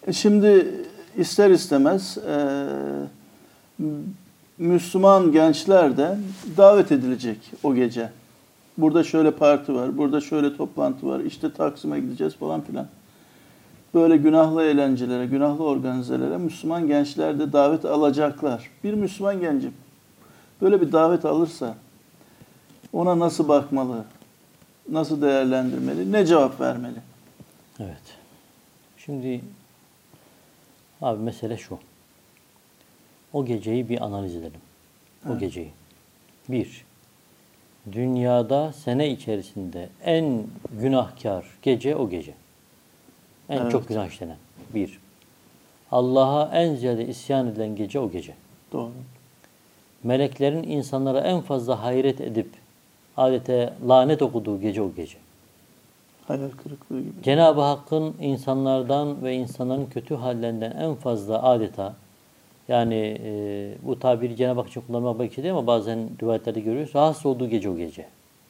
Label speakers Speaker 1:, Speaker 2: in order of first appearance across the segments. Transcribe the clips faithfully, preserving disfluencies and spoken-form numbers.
Speaker 1: E şimdi ister istemez e, Müslüman gençler de davet edilecek o gece. Burada şöyle parti var, burada şöyle toplantı var, işte Taksim'e gideceğiz falan filan. Böyle günahlı eğlencelere, günahlı organizelere Müslüman gençler de davet alacaklar. Bir Müslüman gencim böyle bir davet alırsa ona nasıl bakmalı, nasıl değerlendirmeli, ne cevap vermeli?
Speaker 2: Evet. Şimdi abi mesele şu. O geceyi bir analiz edelim. O
Speaker 1: Evet.
Speaker 2: geceyi. Bir, dünyada sene içerisinde en günahkar gece o gece. En
Speaker 1: Evet.
Speaker 2: çok günah işlenen. Bir. Allah'a en ziyade isyan edilen gece o gece.
Speaker 1: Doğru.
Speaker 2: Meleklerin insanlara en fazla hayret edip adeta lanet okuduğu gece o gece.
Speaker 1: Hayal kırıklığı gibi.
Speaker 2: Cenab-ı Hakk'ın insanlardan ve insanların kötü hallerinden en fazla adeta yani e, bu tabiri Cenab-ı Hak için kullanmak belki değil ama bazen rivayetlerde görüyoruz. Rahatsız olduğu gece o gece.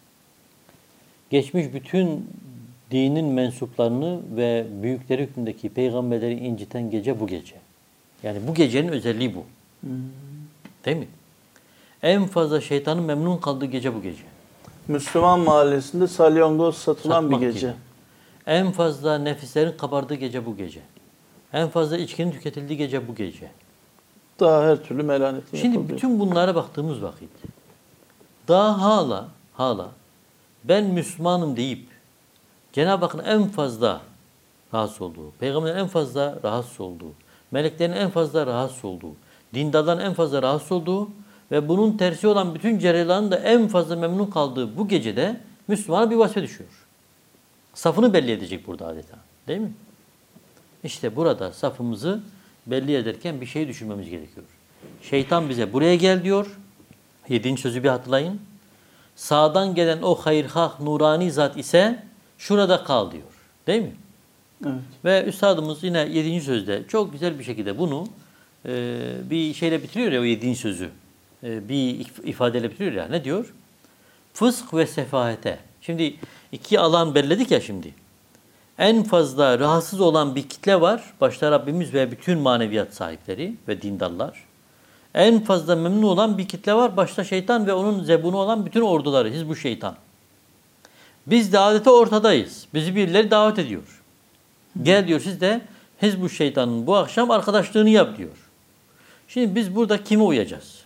Speaker 2: Geçmiş bütün dinin mensuplarını ve büyükleri hükmündeki peygamberleri inciten gece bu gece. Yani bu gecenin özelliği bu.
Speaker 1: Hmm.
Speaker 2: Değil mi? En fazla şeytanın memnun kaldığı gece bu gece.
Speaker 1: Müslüman mahallesinde salyangoz satılan
Speaker 2: Satmak
Speaker 1: bir gece.
Speaker 2: gibi. En fazla nefislerin kabardığı gece bu gece. En fazla içkinin tüketildiği gece bu gece.
Speaker 1: Daha her türlü melanetin
Speaker 2: Şimdi
Speaker 1: yapıldığı.
Speaker 2: bütün bunlara baktığımız vakit daha hala hala ben Müslümanım deyip Cenab-ı Hakk'ın en fazla rahatsız olduğu, Peygamber'in en fazla rahatsız olduğu, meleklerin en fazla rahatsız olduğu, dindarların en fazla rahatsız olduğu ve bunun tersi olan bütün cereyanların da en fazla memnun kaldığı bu gecede Müslümana bir vazife düşüyor. Safını belli edecek burada adeta. Değil mi? İşte burada safımızı belli ederken bir şey düşünmemiz gerekiyor. Şeytan bize buraya gel diyor. Yedinci sözü bir hatırlayın. Sağdan gelen o hayırhah nurani zat ise şurada kal diyor. Değil mi?
Speaker 1: Evet.
Speaker 2: Ve üstadımız yine yedinci sözde çok güzel bir şekilde bunu e, bir şeyle bitiriyor ya o yedinci sözü. E, bir ifadeyle bitiriyor ya. Ne diyor? Fısk ve sefahete. Şimdi iki alan belirledik ya şimdi. En fazla rahatsız olan bir kitle var. Başta Rabbimiz ve bütün maneviyat sahipleri ve dindarlar. En fazla memnun olan bir kitle var. Başta şeytan ve onun zebunu olan bütün orduları. Hizb-ı Şeytan. Biz de adeta ortadayız. Bizi birileri davet ediyor. Gel diyor siz de Hizb-ı Şeytan'ın bu akşam arkadaşlığını yap diyor. Şimdi biz burada kime uyacağız?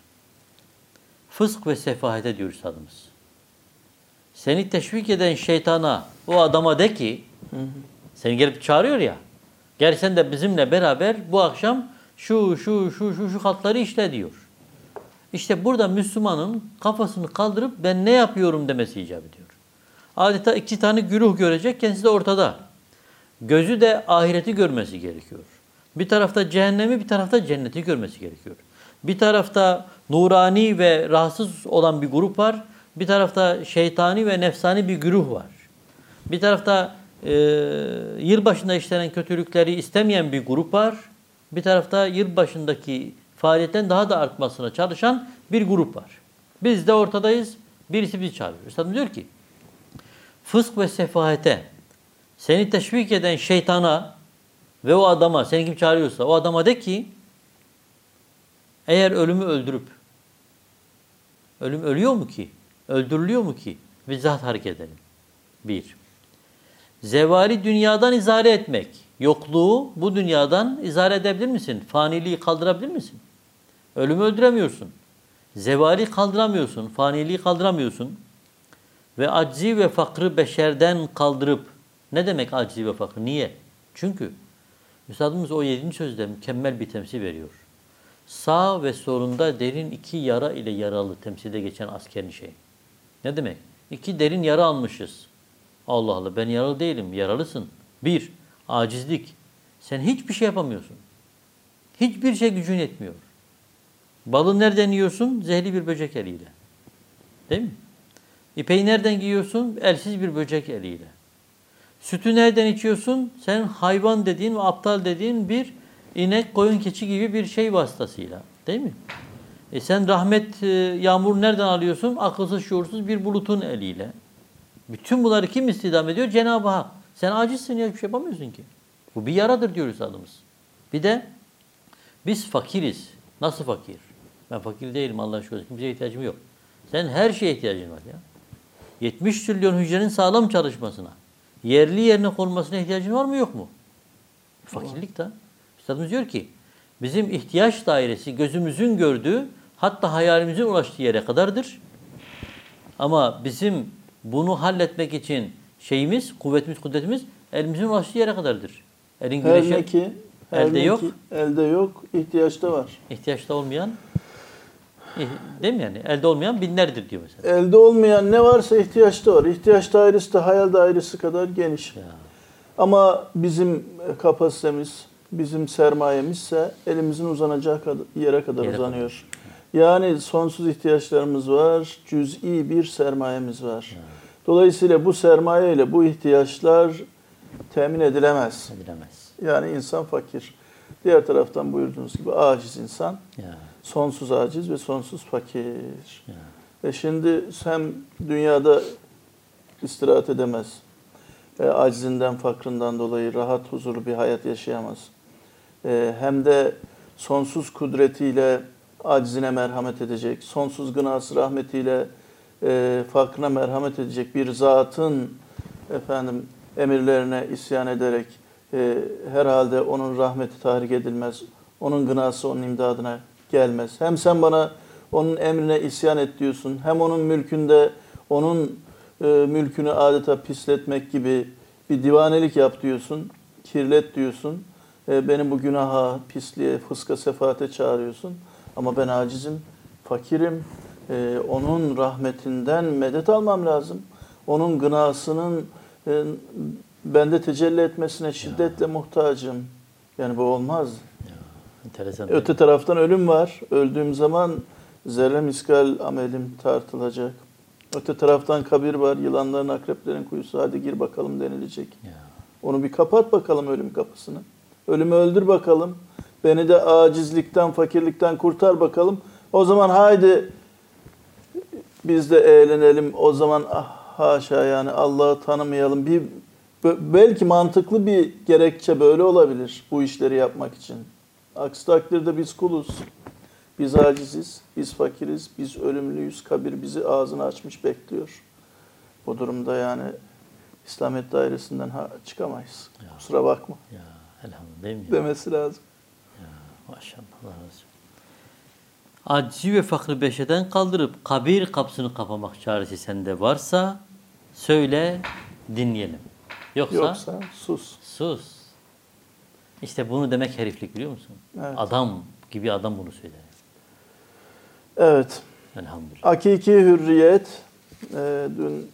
Speaker 2: Fısk ve sefahete diyor üstadımız. Seni teşvik eden şeytana, o adama de ki, hı hı. Seni gelip çağırıyor ya, gel sen de bizimle beraber bu akşam şu şu şu şu şu hatları işle diyor. İşte burada Müslümanın kafasını kaldırıp ben ne yapıyorum demesi icap ediyor. Adeta iki tane güruh görecek, kendisi de ortada. Gözü de ahireti görmesi gerekiyor. Bir tarafta cehennemi, bir tarafta cenneti görmesi gerekiyor. Bir tarafta nurani ve rahatsız olan bir grup var. Bir tarafta şeytani ve nefsani bir güruh var. Bir tarafta e, yılbaşında işlenen kötülükleri istemeyen bir grup var. Bir tarafta yılbaşındaki faaliyetten daha da artmasına çalışan bir grup var. Biz de ortadayız. Birisi bizi çağırıyor. Üstadım diyor ki, fısk ve sefahete seni teşvik eden şeytana ve o adama, seni kim çağırıyorsa o adama de ki, eğer ölümü öldürüp, ölüm ölüyor mu ki? Öldürülüyor mu ki? Bizzat hareket edelim. Bir. Zevali dünyadan izare etmek. Yokluğu bu dünyadan izare edebilir misin? Faniliği kaldırabilir misin? Ölümü öldüremiyorsun. Zevali kaldıramıyorsun. Faniliği kaldıramıyorsun. Ve aczi ve fakrı beşerden kaldırıp, ne demek aczi ve fakrı? Niye? Çünkü Üstadımız o yedinci sözde mükemmel bir temsil veriyor. Sağ ve solunda derin iki yara ile yaralı temsilde geçen askerin şey. Ne demek? İki derin yara almışız. Allah Allah ben yaralı değilim. Yaralısın. Bir, acizlik. Sen hiçbir şey yapamıyorsun. Hiçbir şey gücün yetmiyor. Balı nereden yiyorsun? Zehirli bir böcek eliyle. Değil mi? İpeği nereden giyiyorsun? Elsiz bir böcek eliyle. Sütü nereden içiyorsun? Sen hayvan dediğin ve aptal dediğin bir inek, koyun, keçi gibi bir şey vasıtasıyla. Değil mi? E sen rahmet, yağmur nereden alıyorsun? Akılsız, şuursuz bir bulutun eliyle. Bütün bunları kim istidam ediyor? Cenab-ı Hak. Sen acizsin ya, hiçbir şey yapamıyorsun ki. Bu bir yaradır diyor üstadımız. Bir de biz fakiriz. Nasıl fakir? Ben fakir değilim Allah'a şükür. Kimseye ihtiyacım yok. Sen her şeye ihtiyacın var ya. yetmiş trilyon hücrenin sağlam çalışmasına, yerli yerine konmasına ihtiyacın var mı yok mu? Fakirlik de. Üstadımız diyor ki, bizim ihtiyaç dairesi gözümüzün gördüğü, hatta hayalimizin ulaştığı yere kadardır. Ama bizim bunu halletmek için şeyimiz, kuvvetimiz, kudretimiz elimizin ulaştığı yere kadardır. Elin
Speaker 1: Her
Speaker 2: güneşe
Speaker 1: ne ki, her
Speaker 2: elde
Speaker 1: ne
Speaker 2: yok.
Speaker 1: ki elde yok, ihtiyaçta var.
Speaker 2: ihtiyaçta olmayan, değil mi yani? Elde olmayan binlerdir diyor mesela.
Speaker 1: Elde olmayan ne varsa ihtiyaçta var. İhtiyaç dairesi de hayal dairesi kadar geniş.
Speaker 2: Ya.
Speaker 1: Ama bizim kapasitemiz, bizim sermayemizse elimizin uzanacağı kad- yere kadar
Speaker 2: Yere
Speaker 1: uzanıyor. Yani sonsuz ihtiyaçlarımız var, cüz'i bir sermayemiz var.
Speaker 2: Ya.
Speaker 1: Dolayısıyla bu sermaye ile bu ihtiyaçlar temin edilemez.
Speaker 2: Edilemez.
Speaker 1: Yani insan fakir. Diğer taraftan buyurduğunuz gibi aciz insan,
Speaker 2: Ya.
Speaker 1: sonsuz aciz ve sonsuz fakir.
Speaker 2: Ya.
Speaker 1: E şimdi hem dünyada istirahat edemez, e, acizinden, fakrından dolayı rahat, huzurlu bir hayat yaşayamaz. E, hem de sonsuz kudretiyle acizine merhamet edecek, sonsuz gınası rahmetiyle e, fakrına merhamet edecek bir zatın efendim emirlerine isyan ederek e, herhalde onun rahmeti tahrik edilmez, onun gınası onun imdadına gelmez. Hem sen bana onun emrine isyan et diyorsun, hem onun mülkünde onun e, mülkünü adeta pisletmek gibi bir divanelik yap diyorsun, kirlet diyorsun. E, beni bu günaha, pisliğe, fıska, sefaate çağırıyorsun. Ama ben acizim, fakirim. E, onun rahmetinden medet almam lazım. Onun gınasının e, bende tecelli etmesine şiddetle ya. muhtacım. Yani bu olmaz.
Speaker 2: Ya, enteresan.
Speaker 1: Öte taraftan ölüm var. Öldüğüm zaman zerre miskal amelim tartılacak. Öte taraftan kabir var. Yılanların, akreplerin kuyusu. Hadi gir bakalım denilecek.
Speaker 2: Ya.
Speaker 1: Onu bir kapat bakalım ölüm kapısını. Ölümü öldür bakalım. Beni de acizlikten, fakirlikten kurtar bakalım. O zaman haydi biz de eğlenelim. O zaman ah, haşa yani Allah'ı tanımayalım. Bir belki mantıklı bir gerekçe böyle olabilir bu işleri yapmak için. Aksi takdirde biz kuluz. Biz aciziz, biz fakiriz, biz ölümlüyüz. Kabir bizi ağzını açmış bekliyor. Bu durumda yani İslamiyet dairesinden ha, çıkamayız. Ya. Kusura bakma.
Speaker 2: Ya elhamdülillah değil mi?
Speaker 1: Demesi lazım.
Speaker 2: Ya maşallah Allah razı olsun. Acizi ve fakrı beşeden kaldırıp kabir kapısını kapamak çaresi sende varsa söyle dinleyelim. Yoksa,
Speaker 1: Yoksa sus.
Speaker 2: Sus. İşte bunu demek heriflik biliyor musun?
Speaker 1: Evet.
Speaker 2: Adam gibi adam bunu söyler.
Speaker 1: Evet.
Speaker 2: Elhamdülillah.
Speaker 1: Hakiki hürriyet e, dün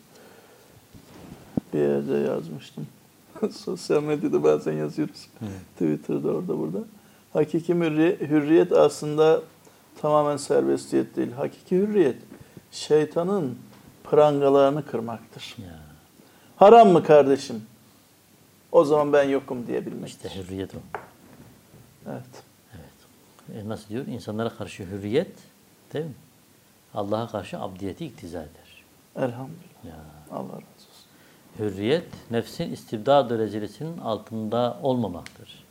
Speaker 1: bir yerde yazmıştım. Sosyal medyada bazen yazıyoruz. Hı. Twitter'da orada burada. Hakiki hürriyet aslında tamamen serbestiyet değil. Hakiki hürriyet şeytanın prangalarını kırmaktır.
Speaker 2: Ya.
Speaker 1: Haram mı kardeşim? O zaman ben yokum diyebilmektir.
Speaker 2: İşte hürriyet o.
Speaker 1: Evet.
Speaker 2: Evet. E nasıl diyor? İnsanlara karşı hürriyet, değil mi? Allah'a karşı abdiyeti iktiza eder.
Speaker 1: Elhamdülillah.
Speaker 2: Ya.
Speaker 1: Allah razı olsun.
Speaker 2: Hürriyet, nefsin istibdad derecesinin altında olmamaktır.